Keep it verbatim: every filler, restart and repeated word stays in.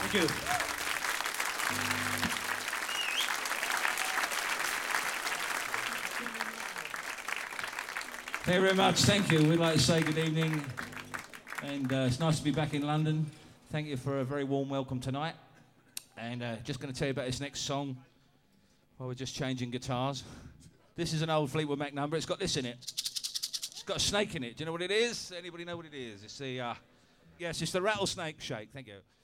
Thank you. Thank you very much. Thank you. We'd like to say good evening, and uh, it's nice to be back in London. Thank you for a very warm welcome tonight. And uh, just going to tell you about this next song while we're just changing guitars. This is an old Fleetwood Mac number. It's got this in it. It's got a snake in it. Do you know what it is? Anybody know what it is? It's the, uh, yes, it's the Rattlesnake Shake. Thank you.